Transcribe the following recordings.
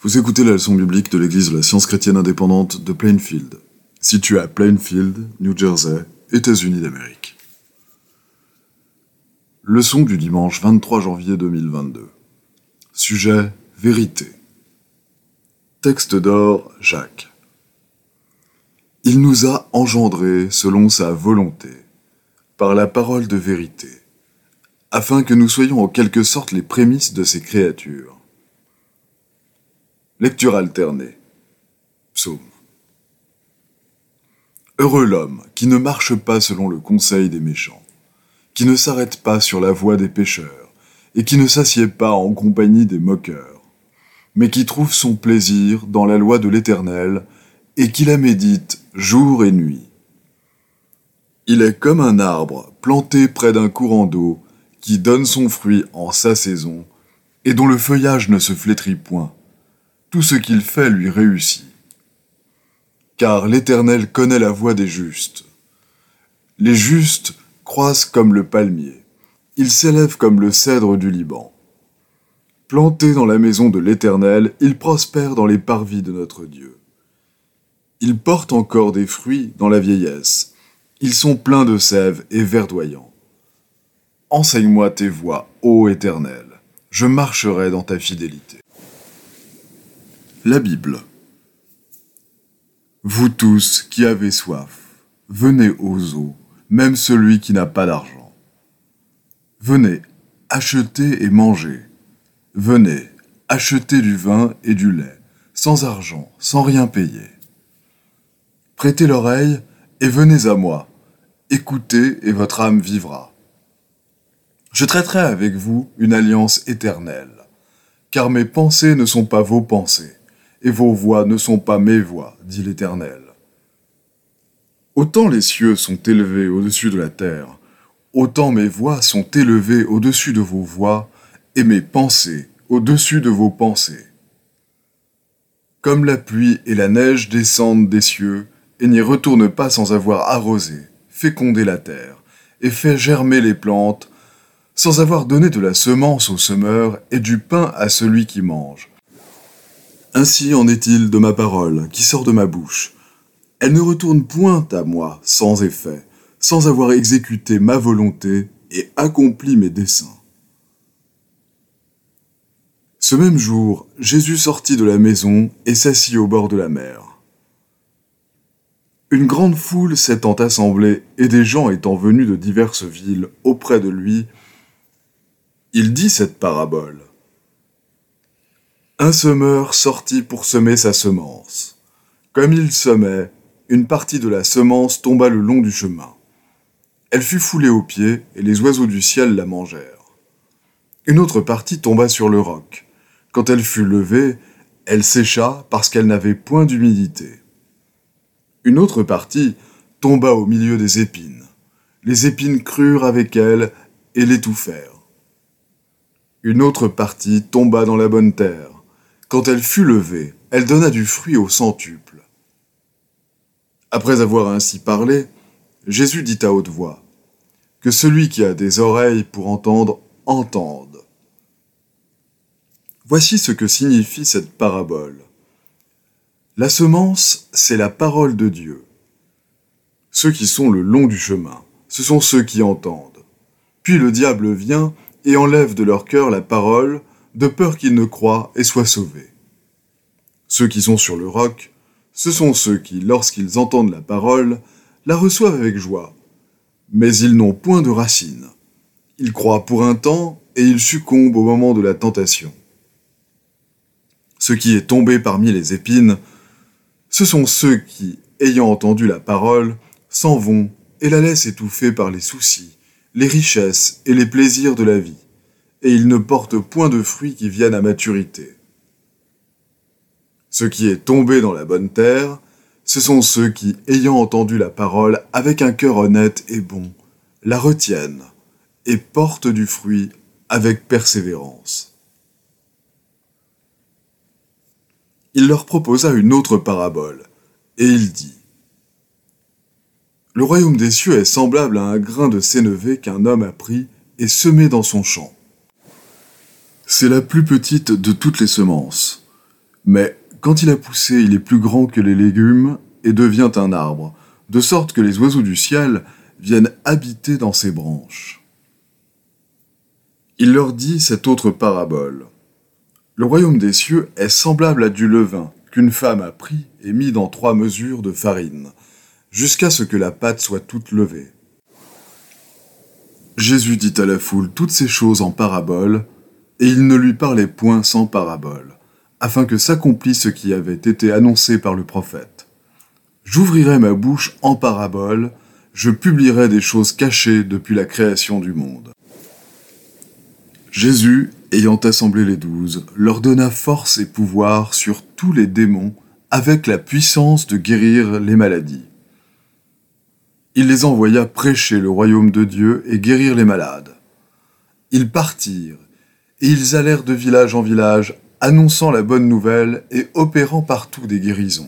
Vous écoutez la leçon biblique de l'Église de la Science chrétienne indépendante de Plainfield, située à Plainfield, New Jersey, États-Unis d'Amérique. Leçon du dimanche 23 janvier 2022. Sujet : Vérité. Texte d'or, Jacques. Il nous a engendrés selon sa volonté, par la parole de vérité, afin que nous soyons en quelque sorte les prémices de ses créatures. Lecture alternée. Psaume. Heureux l'homme qui ne marche pas selon le conseil des méchants, qui ne s'arrête pas sur la voie des pécheurs, et qui ne s'assied pas en compagnie des moqueurs, mais qui trouve son plaisir dans la loi de l'Éternel, et qui la médite jour et nuit. Il est comme un arbre planté près d'un courant d'eau, qui donne son fruit en sa saison, et dont le feuillage ne se flétrit point. Tout ce qu'il fait lui réussit. Car l'Éternel connaît la voie des justes. Les justes croissent comme le palmier. Ils s'élèvent comme le cèdre du Liban. Plantés dans la maison de l'Éternel, ils prospèrent dans les parvis de notre Dieu. Ils portent encore des fruits dans la vieillesse. Ils sont pleins de sève et verdoyants. Enseigne-moi tes voies, ô Éternel. Je marcherai dans ta fidélité. La Bible. Vous tous qui avez soif, venez aux eaux, même celui qui n'a pas d'argent. Venez, achetez et mangez. Venez, achetez du vin et du lait, sans argent, sans rien payer. Prêtez l'oreille et venez à moi. Écoutez et votre âme vivra. Je traiterai avec vous une alliance éternelle, car mes pensées ne sont pas vos pensées, et vos voix ne sont pas mes voix, dit l'Éternel. Autant les cieux sont élevés au-dessus de la terre, autant mes voix sont élevées au-dessus de vos voix, et mes pensées au-dessus de vos pensées. Comme la pluie et la neige descendent des cieux, et n'y retournent pas sans avoir arrosé, fécondé la terre, et fait germer les plantes, sans avoir donné de la semence au semeur et du pain à celui qui mange. Ainsi en est-il de ma parole qui sort de ma bouche. Elle ne retourne point à moi sans effet, sans avoir exécuté ma volonté et accompli mes desseins. Ce même jour, Jésus sortit de la maison et s'assit au bord de la mer. Une grande foule s'étant assemblée et des gens étant venus de diverses villes auprès de lui, il dit cette parabole. Un semeur sortit pour semer sa semence. Comme il semait, une partie de la semence tomba le long du chemin. Elle fut foulée aux pieds et les oiseaux du ciel la mangèrent. Une autre partie tomba sur le roc. Quand elle fut levée, elle sécha parce qu'elle n'avait point d'humidité. Une autre partie tomba au milieu des épines. Les épines crurent avec elle et l'étouffèrent. Une autre partie tomba dans la bonne terre. Quand elle fut levée, elle donna du fruit au centuple. Après avoir ainsi parlé, Jésus dit à haute voix, « Que celui qui a des oreilles pour entendre, entende. » Voici ce que signifie cette parabole. La semence, c'est la parole de Dieu. Ceux qui sont le long du chemin, ce sont ceux qui entendent. Puis le diable vient et enlève de leur cœur la parole, de peur qu'ils ne croient et soient sauvés. Ceux qui sont sur le roc, ce sont ceux qui, lorsqu'ils entendent la parole, la reçoivent avec joie. Mais ils n'ont point de racines. Ils croient pour un temps et ils succombent au moment de la tentation. Ce qui est tombé parmi les épines, ce sont ceux qui, ayant entendu la parole, s'en vont et la laissent étouffer par les soucis, les richesses et les plaisirs de la vie, et ils ne portent point de fruits qui viennent à maturité. Ce qui est tombé dans la bonne terre, ce sont ceux qui, ayant entendu la parole avec un cœur honnête et bon, la retiennent et portent du fruit avec persévérance. Il leur proposa une autre parabole, et il dit : « Le royaume des cieux est semblable à un grain de sénévé qu'un homme a pris et semé dans son champ. C'est la plus petite de toutes les semences. Mais quand il a poussé, il est plus grand que les légumes et devient un arbre, de sorte que les oiseaux du ciel viennent habiter dans ses branches. Il leur dit cette autre parabole. Le royaume des cieux est semblable à du levain qu'une femme a pris et mis dans 3 mesures de farine, jusqu'à ce que la pâte soit toute levée. Jésus dit à la foule toutes ces choses en parabole, et il ne lui parlait point sans parabole, afin que s'accomplisse ce qui avait été annoncé par le prophète. J'ouvrirai ma bouche en parabole, je publierai des choses cachées depuis la création du monde. Jésus, ayant assemblé les 12, leur donna force et pouvoir sur tous les démons, avec la puissance de guérir les maladies. Il les envoya prêcher le royaume de Dieu et guérir les malades. Ils partirent, et ils allèrent de village en village, annonçant la bonne nouvelle et opérant partout des guérisons.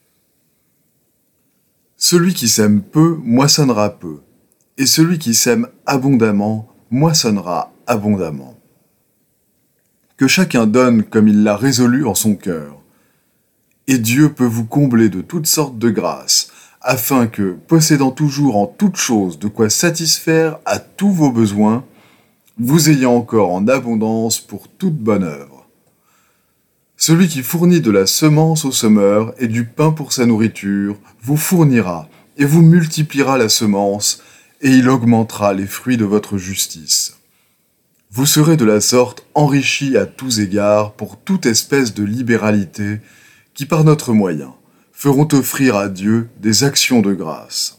Celui qui sème peu moissonnera peu, et celui qui sème abondamment moissonnera abondamment. Que chacun donne comme il l'a résolu en son cœur, et Dieu peut vous combler de toutes sortes de grâces, afin que, possédant toujours en toutes choses de quoi satisfaire à tous vos besoins, vous ayez encore en abondance pour toute bonne œuvre. Celui qui fournit de la semence au semeur et du pain pour sa nourriture vous fournira et vous multipliera la semence, et il augmentera les fruits de votre justice. Vous serez de la sorte enrichis à tous égards pour toute espèce de libéralité qui, par notre moyen, feront offrir à Dieu des actions de grâce.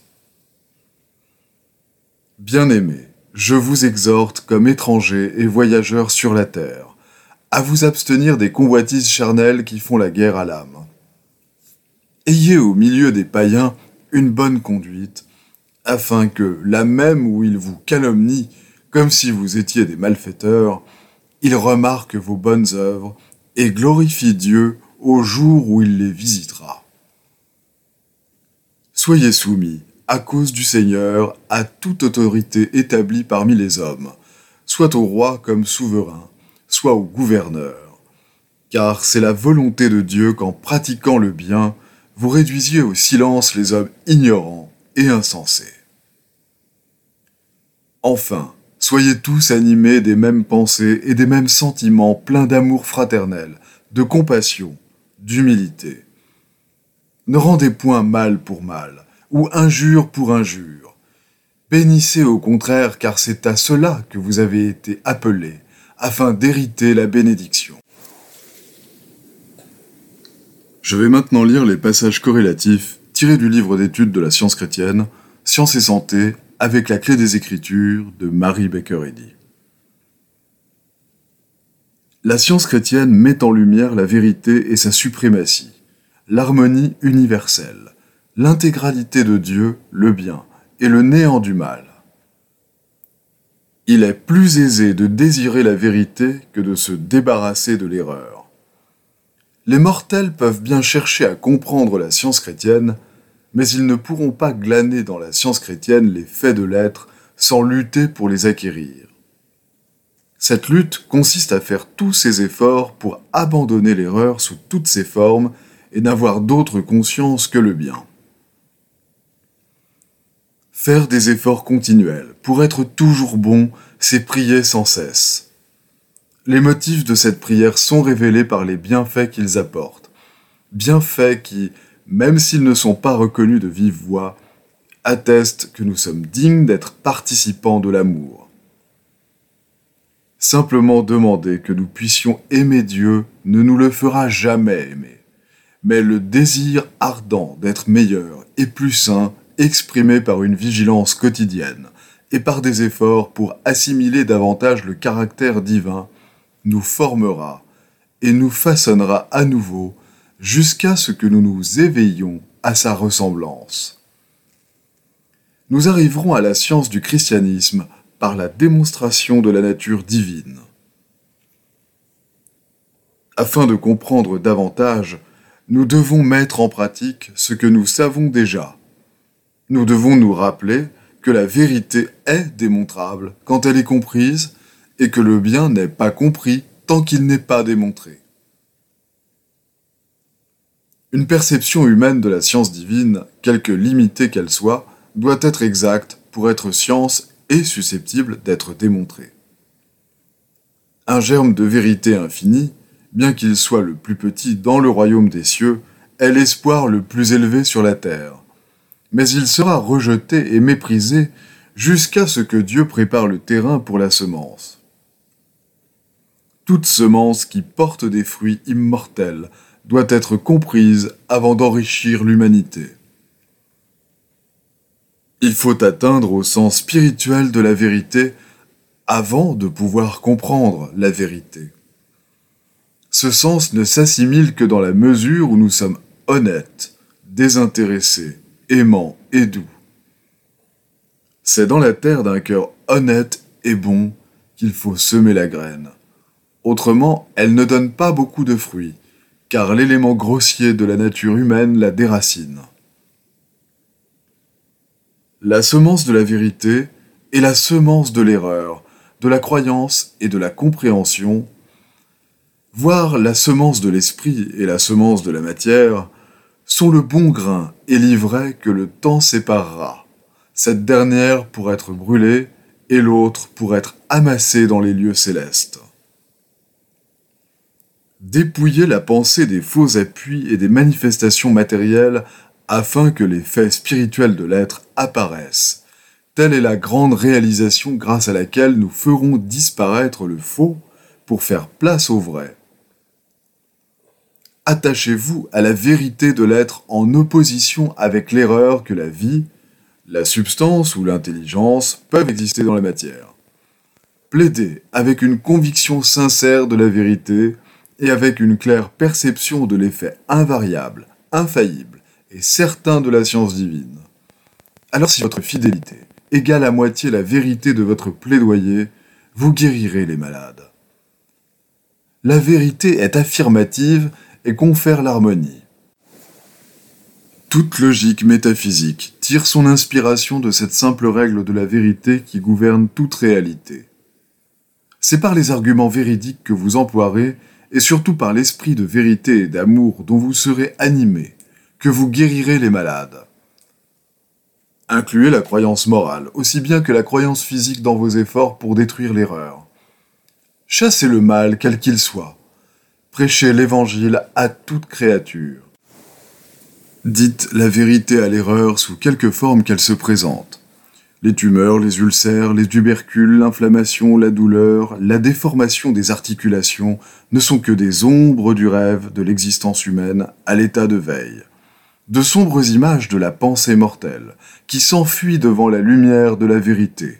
Bien-aimés, je vous exhorte comme étrangers et voyageurs sur la terre, à vous abstenir des convoitises charnelles qui font la guerre à l'âme. Ayez au milieu des païens une bonne conduite, afin que, là même où ils vous calomnient, comme si vous étiez des malfaiteurs, ils remarquent vos bonnes œuvres et glorifient Dieu au jour où il les visitera. Soyez soumis, à cause du Seigneur, à toute autorité établie parmi les hommes, soit au roi comme souverain, soit au gouverneur. Car c'est la volonté de Dieu qu'en pratiquant le bien, vous réduisiez au silence les hommes ignorants et insensés. Enfin, soyez tous animés des mêmes pensées et des mêmes sentiments pleins d'amour fraternel, de compassion, d'humilité. Ne rendez point mal pour mal, ou injure pour injure. Bénissez au contraire, car c'est à cela que vous avez été appelés, afin d'hériter la bénédiction. Je vais maintenant lire les passages corrélatifs tirés du livre d'études de la science chrétienne, Science et santé, avec la clé des Écritures de Mary Baker Eddy. La science chrétienne met en lumière la vérité et sa suprématie, l'harmonie universelle, l'intégralité de Dieu, le bien, et le néant du mal. Il est plus aisé de désirer la vérité que de se débarrasser de l'erreur. Les mortels peuvent bien chercher à comprendre la science chrétienne, mais ils ne pourront pas glaner dans la science chrétienne les faits de l'être sans lutter pour les acquérir. Cette lutte consiste à faire tous ses efforts pour abandonner l'erreur sous toutes ses formes et n'avoir d'autre conscience que le bien. Faire des efforts continuels pour être toujours bon, c'est prier sans cesse. Les motifs de cette prière sont révélés par les bienfaits qu'ils apportent. Bienfaits qui, même s'ils ne sont pas reconnus de vive voix, attestent que nous sommes dignes d'être participants de l'amour. Simplement demander que nous puissions aimer Dieu ne nous le fera jamais aimer. Mais le désir ardent d'être meilleur et plus saint, exprimé par une vigilance quotidienne et par des efforts pour assimiler davantage le caractère divin, nous formera et nous façonnera à nouveau jusqu'à ce que nous nous éveillions à sa ressemblance. Nous arriverons à la science du christianisme par la démonstration de la nature divine. Afin de comprendre davantage, nous devons mettre en pratique ce que nous savons déjà. Nous devons nous rappeler que la vérité est démontrable quand elle est comprise et que le bien n'est pas compris tant qu'il n'est pas démontré. Une perception humaine de la science divine, quelque limitée qu'elle soit, doit être exacte pour être science et susceptible d'être démontrée. Un germe de vérité infinie, bien qu'il soit le plus petit dans le royaume des cieux, est l'espoir le plus élevé sur la terre. Mais il sera rejeté et méprisé jusqu'à ce que Dieu prépare le terrain pour la semence. Toute semence qui porte des fruits immortels doit être comprise avant d'enrichir l'humanité. Il faut atteindre au sens spirituel de la vérité avant de pouvoir comprendre la vérité. Ce sens ne s'assimile que dans la mesure où nous sommes honnêtes, désintéressés, aimants et doux. C'est dans la terre d'un cœur honnête et bon qu'il faut semer la graine. Autrement, elle ne donne pas beaucoup de fruits, car l'élément grossier de la nature humaine la déracine. La semence de la vérité est la semence de l'erreur, de la croyance et de la compréhension, voire la semence de l'esprit et la semence de la matière, sont le bon grain et l'ivraie que le temps séparera, cette dernière pour être brûlée et l'autre pour être amassée dans les lieux célestes. Dépouiller la pensée des faux appuis et des manifestations matérielles afin que les faits spirituels de l'être apparaissent. Telle est la grande réalisation grâce à laquelle nous ferons disparaître le faux pour faire place au vrai. Attachez-vous à la vérité de l'être en opposition avec l'erreur que la vie, la substance ou l'intelligence peuvent exister dans la matière. Plaidez avec une conviction sincère de la vérité et avec une claire perception de l'effet invariable, infaillible et certain de la science divine. Alors si votre fidélité égale à moitié la vérité de votre plaidoyer, vous guérirez les malades. La vérité est affirmative et confère l'harmonie. Toute logique métaphysique tire son inspiration de cette simple règle de la vérité qui gouverne toute réalité. C'est par les arguments véridiques que vous emploierez, et surtout par l'esprit de vérité et d'amour dont vous serez animés, que vous guérirez les malades. Incluez la croyance morale, aussi bien que la croyance physique dans vos efforts pour détruire l'erreur. Chassez le mal, quel qu'il soit. Prêchez l'Évangile à toute créature. Dites la vérité à l'erreur sous quelque forme qu'elle se présente. Les tumeurs, les ulcères, les tubercules, l'inflammation, la douleur, la déformation des articulations ne sont que des ombres du rêve de l'existence humaine à l'état de veille. De sombres images de la pensée mortelle qui s'enfuit devant la lumière de la vérité.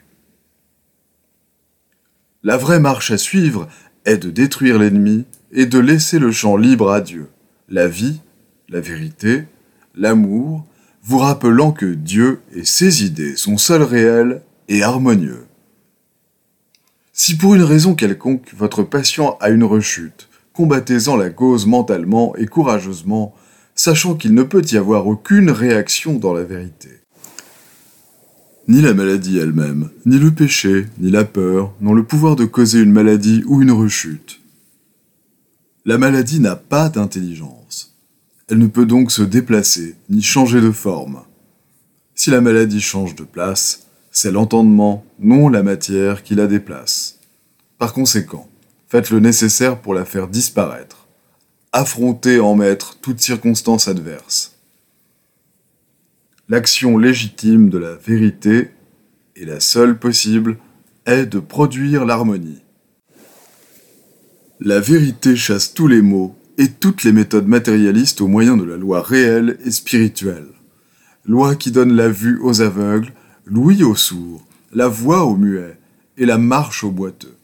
La vraie marche à suivre est de détruire l'ennemi et de laisser le champ libre à Dieu, la vie, la vérité, l'amour, vous rappelant que Dieu et ses idées sont seuls réels et harmonieux. Si pour une raison quelconque votre patient a une rechute, combattez-en la cause mentalement et courageusement, sachant qu'il ne peut y avoir aucune réaction dans la vérité. Ni la maladie elle-même, ni le péché, ni la peur n'ont le pouvoir de causer une maladie ou une rechute. La maladie n'a pas d'intelligence. Elle ne peut donc se déplacer, ni changer de forme. Si la maladie change de place, c'est l'entendement, non la matière, qui la déplace. Par conséquent, faites le nécessaire pour la faire disparaître. Affrontez en maître toute circonstance adverse. L'action légitime de la vérité, et la seule possible, est de produire l'harmonie. La vérité chasse tous les maux et toutes les méthodes matérialistes au moyen de la loi réelle et spirituelle. Loi qui donne la vue aux aveugles, l'ouïe aux sourds, la voix aux muets et la marche aux boiteux.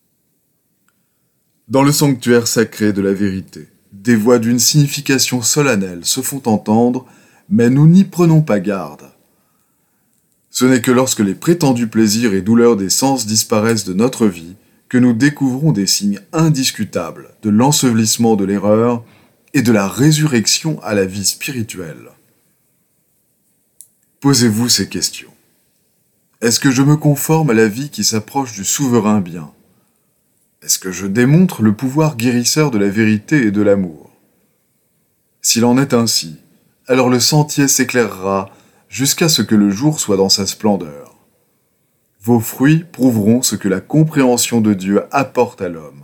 Dans le sanctuaire sacré de la vérité, des voix d'une signification solennelle se font entendre, mais nous n'y prenons pas garde. Ce n'est que lorsque les prétendus plaisirs et douleurs des sens disparaissent de notre vie que nous découvrons des signes indiscutables de l'ensevelissement de l'erreur et de la résurrection à la vie spirituelle. Posez-vous ces questions. Est-ce que je me conforme à la vie qui s'approche du souverain bien ? Est-ce que je démontre le pouvoir guérisseur de la vérité et de l'amour ? S'il en est ainsi, alors le sentier s'éclairera jusqu'à ce que le jour soit dans sa splendeur. Vos fruits prouveront ce que la compréhension de Dieu apporte à l'homme.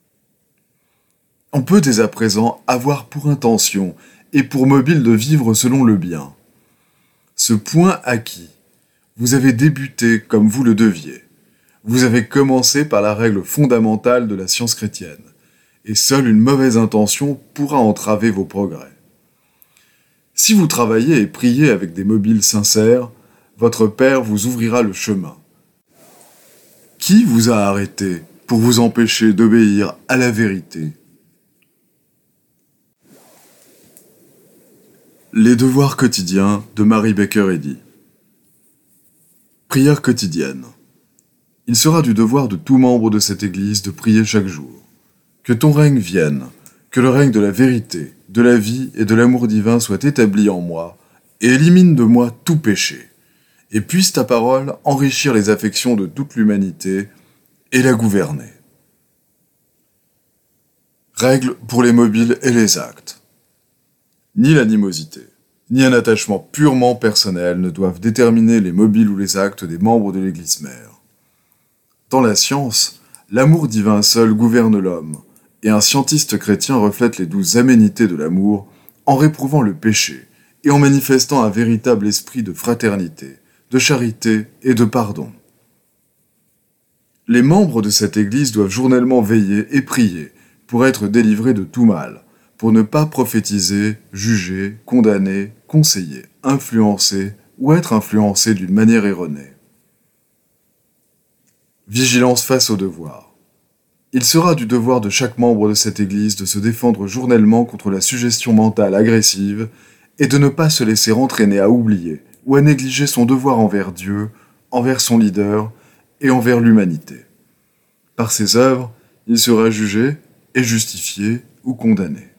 On peut dès à présent avoir pour intention et pour mobile de vivre selon le bien. Ce point acquis, vous avez débuté comme vous le deviez. Vous avez commencé par la règle fondamentale de la science chrétienne, et seule une mauvaise intention pourra entraver vos progrès. Si vous travaillez et priez avec des mobiles sincères, votre Père vous ouvrira le chemin. Qui vous a arrêté pour vous empêcher d'obéir à la vérité ? Les devoirs quotidiens de Mary Baker Eddy. Prière quotidienne. Il sera du devoir de tout membre de cette Église de prier chaque jour. Que ton règne vienne, que le règne de la vérité, de la vie et de l'amour divin soit établi en moi, et élimine de moi tout péché, et puisse ta parole enrichir les affections de toute l'humanité et la gouverner. Règles pour les mobiles et les actes. Ni l'animosité, ni un attachement purement personnel ne doivent déterminer les mobiles ou les actes des membres de l'Église mère. Dans la science, l'amour divin seul gouverne l'homme, et un scientiste chrétien reflète les douces aménités de l'amour en réprouvant le péché et en manifestant un véritable esprit de fraternité, de charité et de pardon. Les membres de cette Église doivent journellement veiller et prier pour être délivrés de tout mal, pour ne pas prophétiser, juger, condamner, conseiller, influencer ou être influencés d'une manière erronée. Vigilance face au devoir. Il sera du devoir de chaque membre de cette Église de se défendre journellement contre la suggestion mentale agressive et de ne pas se laisser entraîner à oublier ou à négliger son devoir envers Dieu, envers son leader et envers l'humanité. Par ses œuvres, il sera jugé et justifié ou condamné.